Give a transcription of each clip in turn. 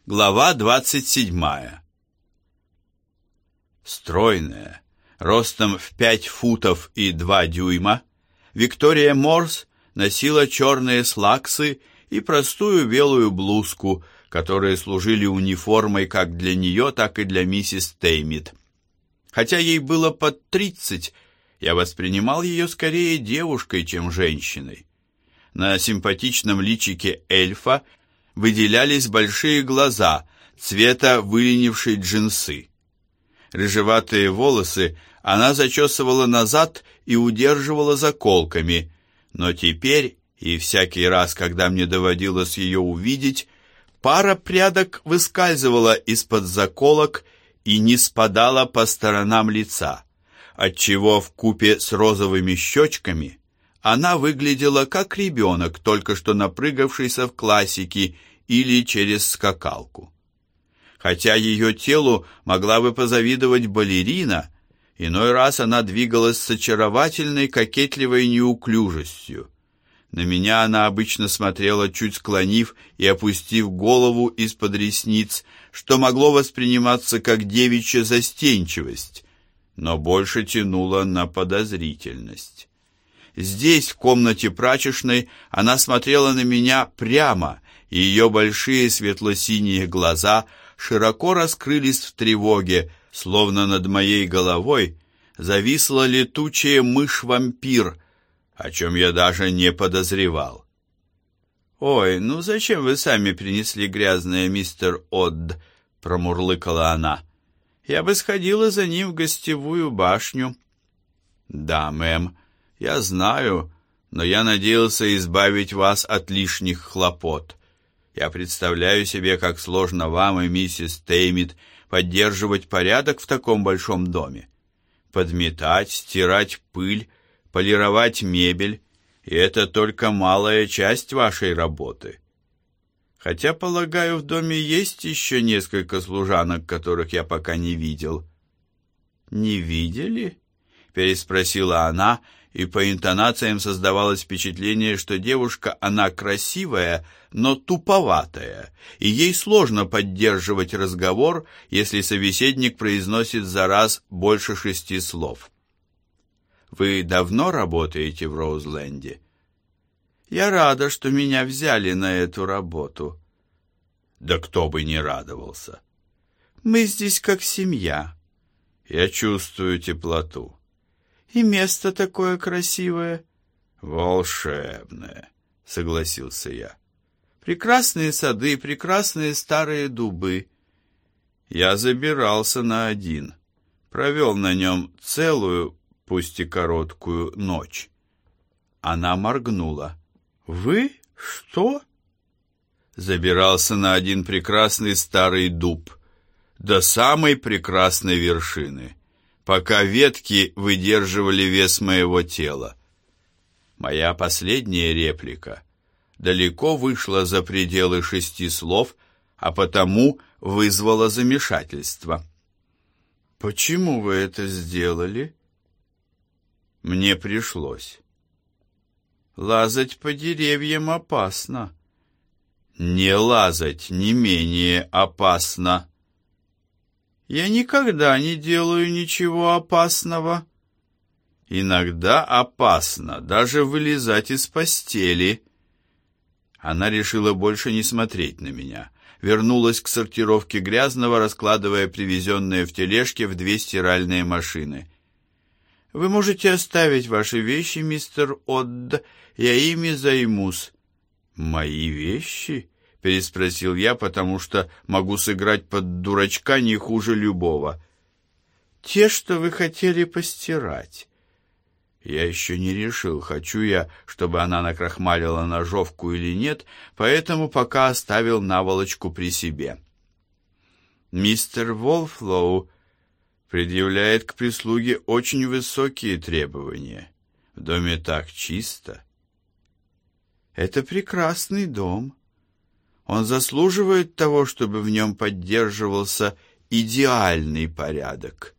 Глава 27. Стройная, ростом в 5 футов и 2 дюйма, Виктория Морс носила черные слаксы и простую белую блузку, которые служили униформой как для нее, так и для миссис Теймит. Хотя ей было под 30, я воспринимал ее скорее девушкой, чем женщиной. На симпатичном личике эльфа выделялись большие глаза цвета выленившей джинсы. Рыжеватые волосы она зачесывала назад и удерживала заколками, но теперь, и всякий раз, когда мне доводилось ее увидеть, пара прядок выскальзывала из-под заколок и не спадала по сторонам лица, отчего вкупе с розовыми щечками она выглядела как ребенок, только что напрыгавшийся в классики или через скакалку. Хотя ее телу могла бы позавидовать балерина, иной раз она двигалась с очаровательной кокетливой неуклюжестью. На меня она обычно смотрела, чуть склонив и опустив голову из-под ресниц, что могло восприниматься как девичья застенчивость, но больше тянуло на подозрительность. Здесь, в комнате прачечной, она смотрела на меня прямо, и ее большие светло-синие глаза широко раскрылись в тревоге, словно над моей головой зависла летучая мышь-вампир, о чем я даже не подозревал. «Ой, ну зачем вы сами принесли грязное, мистер Одд?» — промурлыкала она. «Я бы сходила за ним в гостевую башню». «Да, мэм, я знаю, но я надеялся избавить вас от лишних хлопот. Я представляю себе, как сложно вам и миссис Теймит поддерживать порядок в таком большом доме. Подметать, стирать пыль, полировать мебель, и это только малая часть вашей работы. Хотя, полагаю, в доме есть еще несколько служанок, которых я пока не видел». «Не видели?» — переспросила она, и по интонациям создавалось впечатление, что девушка, она красивая, но туповатая, и ей сложно поддерживать разговор, если собеседник произносит за раз больше 6 слов. «Вы давно работаете в Роузленде?» «Я рада, что меня взяли на эту работу». «Да кто бы не радовался!» «Мы здесь как семья». «Я чувствую теплоту». «И место такое красивое». «Волшебное», — согласился я. «Прекрасные сады, прекрасные старые дубы». Я забирался на один, провел на нем целую, пусть и короткую, ночь. Она моргнула. «Вы? Что?» Забирался на один прекрасный старый дуб, до самой прекрасной вершины, пока ветки выдерживали вес моего тела. Моя последняя реплика далеко вышла за пределы 6 слов, а потому вызвала замешательство. «Почему вы это сделали?» «Мне пришлось». «Лазать по деревьям опасно». «Не лазать не менее опасно». «Я никогда не делаю ничего опасного». «Иногда опасно даже вылезать из постели». Она решила больше не смотреть на меня. Вернулась к сортировке грязного, раскладывая привезенные в тележке в 2 стиральные машины. «Вы можете оставить ваши вещи, мистер Одд, я ими займусь». «Мои вещи?» — переспросил я, потому что могу сыграть под дурачка не хуже любого. «Те, что вы хотели постирать». Я еще не решил, хочу я, чтобы она накрахмалила ножовку или нет, поэтому пока оставил наволочку при себе. «Мистер Волфлоу предъявляет к прислуге очень высокие требования. В доме так чисто». «Это прекрасный дом. Он заслуживает того, чтобы в нем поддерживался идеальный порядок».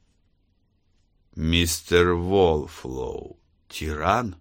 «Мистер Волфлоу, тиран?»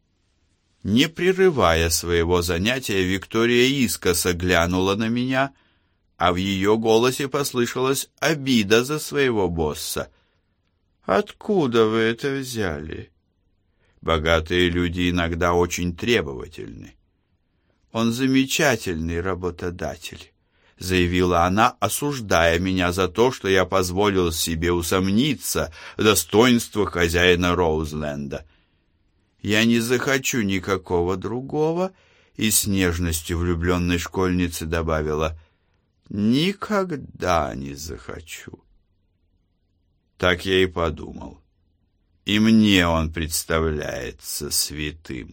Не прерывая своего занятия, Виктория искоса глянула на меня, а в ее голосе послышалась обида за своего босса. «Откуда вы это взяли?» Богатые люди иногда очень требовательны. «Он замечательный работодатель», — заявила она, осуждая меня за то, что я позволил себе усомниться в достоинствах хозяина Роузленда. «Я не захочу никакого другого», и с нежностью влюбленной школьницы добавила: «Никогда не захочу». Так я и подумал. И мне он представляется святым.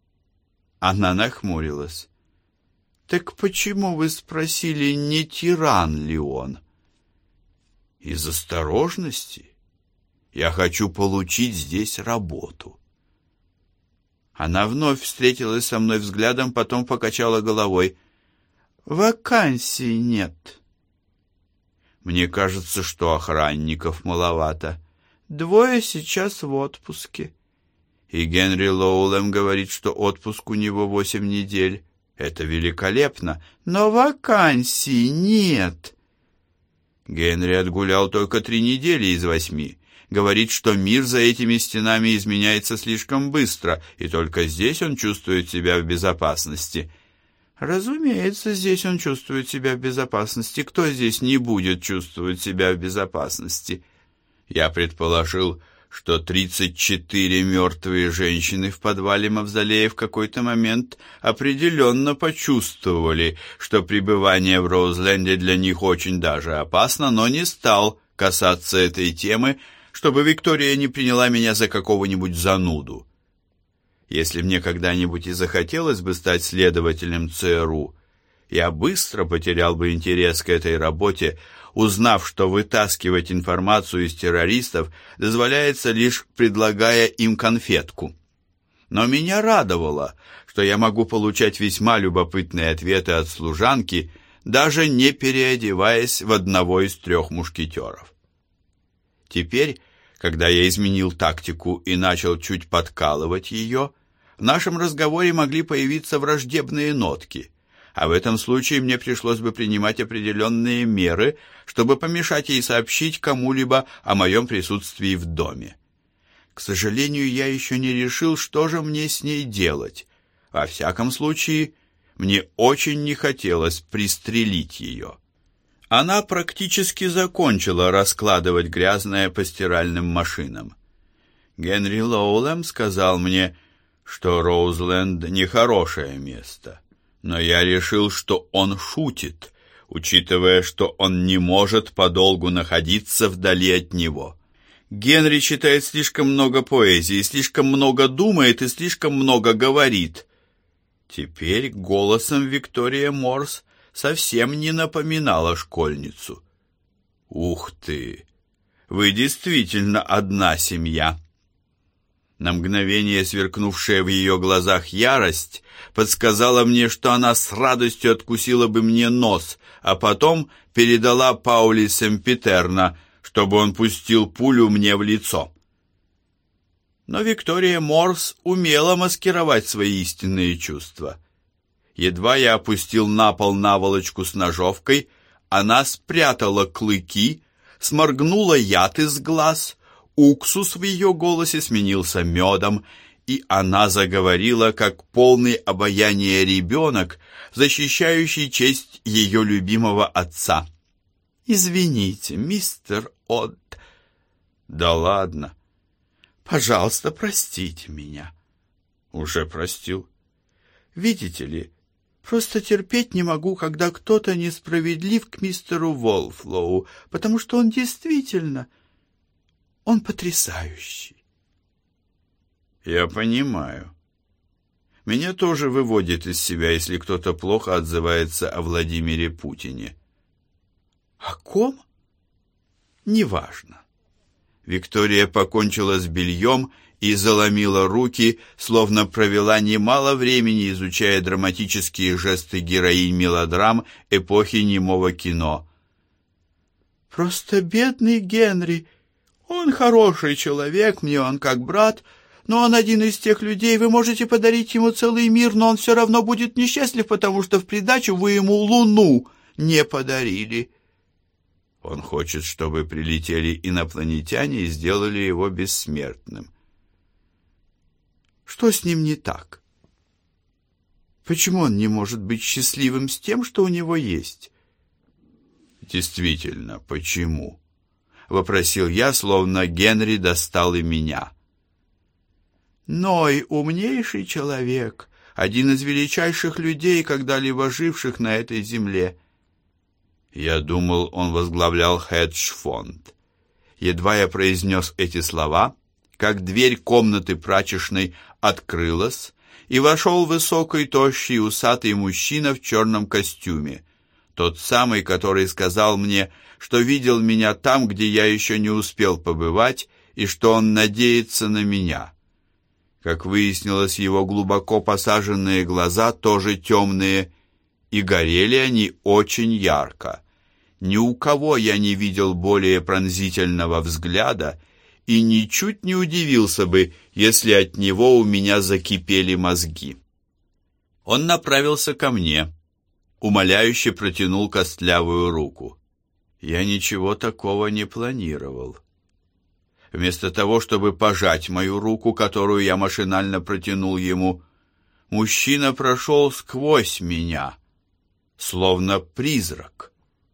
Она нахмурилась. «Так почему вы спросили, не тиран ли он?» «Из осторожности. Я хочу получить здесь работу». Она вновь встретилась со мной взглядом, потом покачала головой. «Вакансий нет». «Мне кажется, что охранников маловато. 2 сейчас в отпуске». И Генри Лоулем говорит, что отпуск у него 8 недель. Это великолепно, но вакансий нет. Генри отгулял только 3 недели из 8. Говорит, что мир за этими стенами изменяется слишком быстро, и только здесь он чувствует себя в безопасности. Разумеется, здесь он чувствует себя в безопасности. Кто здесь не будет чувствовать себя в безопасности? Я предположил, что 34 мертвые женщины в подвале мавзолея в какой-то момент определенно почувствовали, что пребывание в Роузленде для них очень даже опасно, но не стал касаться этой темы, чтобы Виктория не приняла меня за какого-нибудь зануду. Если мне когда-нибудь и захотелось бы стать следователем ЦРУ, я быстро потерял бы интерес к этой работе, узнав, что вытаскивать информацию из террористов дозволяется лишь предлагая им конфетку. Но меня радовало, что я могу получать весьма любопытные ответы от служанки, даже не переодеваясь в одного из 3 мушкетеров. Теперь, когда я изменил тактику и начал чуть подкалывать ее, в нашем разговоре могли появиться враждебные нотки, а в этом случае мне пришлось бы принимать определенные меры, чтобы помешать ей сообщить кому-либо о моем присутствии в доме. К сожалению, я еще не решил, что же мне с ней делать. Во всяком случае, мне очень не хотелось пристрелить ее. Она практически закончила раскладывать грязное по стиральным машинам. Генри Лоулем сказал мне, что Роузленд нехорошее место, но я решил, что он шутит, учитывая, что он не может подолгу находиться вдали от него. Генри читает слишком много поэзии, слишком много думает и слишком много говорит. Теперь голосом Виктория Морс совсем не напоминала школьницу. «Ух ты! Вы действительно одна семья!» На мгновение сверкнувшая в ее глазах ярость подсказала мне, что она с радостью откусила бы мне нос, а потом передала Паули Семпитерна, чтобы он пустил пулю мне в лицо. Но Виктория Морс умела маскировать свои истинные чувства. Едва я опустил на пол наволочку с ножовкой, она спрятала клыки, сморгнула яд из глаз, уксус в ее голосе сменился медом, и она заговорила, как полный обаяния ребенок, защищающий честь ее любимого отца. «Извините, мистер Отт». «Да ладно». «Пожалуйста, простите меня». «Уже простил». «Видите ли, просто терпеть не могу, когда кто-то несправедлив к мистеру Волфлоу, потому что он действительно... он потрясающий». «Я понимаю. Меня тоже выводит из себя, если кто-то плохо отзывается о Владимире Путине». «О ком?» «Неважно». Виктория покончила с бельем и заломила руки, словно провела немало времени, изучая драматические жесты героинь мелодрам эпохи немого кино. «Просто бедный Генри. Он хороший человек, мне он как брат, но он один из тех людей, вы можете подарить ему целый мир, но он все равно будет несчастлив, потому что в придачу вы ему луну не подарили». Он хочет, чтобы прилетели инопланетяне и сделали его бессмертным. Что с ним не так? Почему он не может быть счастливым с тем, что у него есть? Действительно, почему? Вопросил я, словно Генри достал и меня. Ной умнейший человек, один из величайших людей, когда-либо живших на этой земле. Я думал, он возглавлял хедж-фонд. Едва я произнес эти слова, как дверь комнаты прачечной открылась, и вошел высокий, тощий, усатый мужчина в черном костюме, тот самый, который сказал мне, что видел меня там, где я еще не успел побывать, и что он надеется на меня. Как выяснилось, его глубоко посаженные глаза тоже темные, и горели они очень ярко. Ни у кого я не видел более пронзительного взгляда, и ничуть не удивился бы, если от него у меня закипели мозги. Он направился ко мне, умоляюще протянул костлявую руку. Я ничего такого не планировал. Вместо того, чтобы пожать мою руку, которую я машинально протянул ему, мужчина прошел сквозь меня, словно призрак.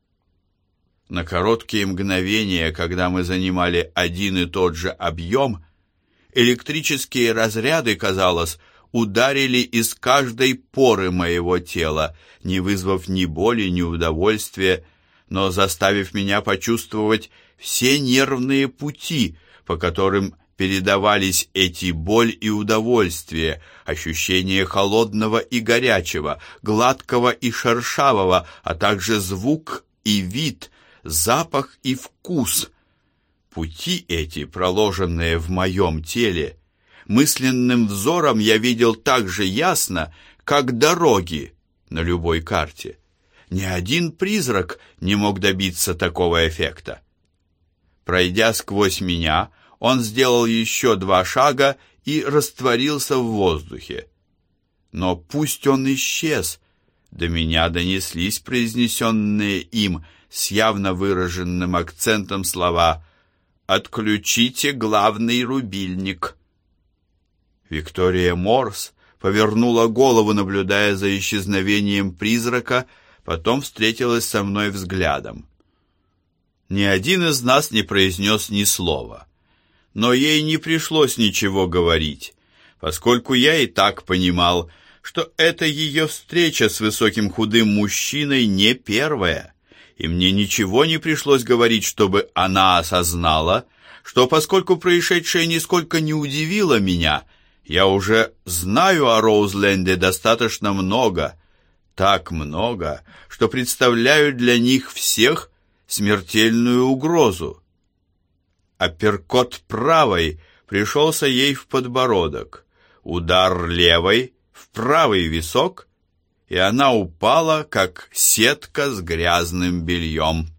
На короткие мгновения, когда мы занимали один и тот же объем, электрические разряды, казалось, ударили из каждой поры моего тела, не вызвав ни боли, ни удовольствия, но заставив меня почувствовать все нервные пути, по которым передавались эти боль и удовольствие, ощущение холодного и горячего, гладкого и шершавого, а также звук и вид, запах и вкус. Пути эти, проложенные в моем теле, мысленным взором я видел так же ясно, как дороги на любой карте. Ни один призрак не мог добиться такого эффекта. Пройдя сквозь меня, он сделал еще 2 шага и растворился в воздухе. Но пусть он исчез, до меня донеслись произнесенные им с явно выраженным акцентом слова «Отключите главный рубильник». Виктория Морс повернула голову, наблюдая за исчезновением призрака, потом встретилась со мной взглядом. Ни один из нас не произнес ни слова, но ей не пришлось ничего говорить, поскольку я и так понимал, что эта ее встреча с высоким худым мужчиной не первая, и мне ничего не пришлось говорить, чтобы она осознала, что поскольку происшедшее нисколько не удивило меня, я уже знаю о Роузленде достаточно много, так много, что представляю для них всех смертельную угрозу. Апперкот правой пришелся ей в подбородок, удар левой в правый висок, и она упала, как сетка с грязным бельем.